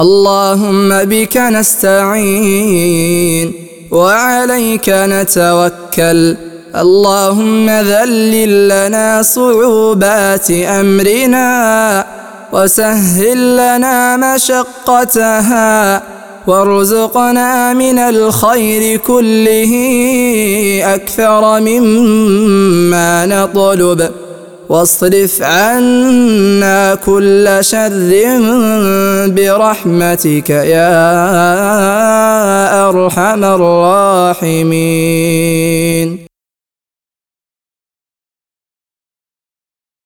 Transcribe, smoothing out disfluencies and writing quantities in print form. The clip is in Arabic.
اللهم بك نستعين وعليك نتوكل. اللهم ذلل لنا صعوبات أمرنا وسهل لنا مشقتها، وارزقنا من الخير كله أكثر مما نطلب، واصرف عنا كل شر برحمتك يا أرحم الراحمين.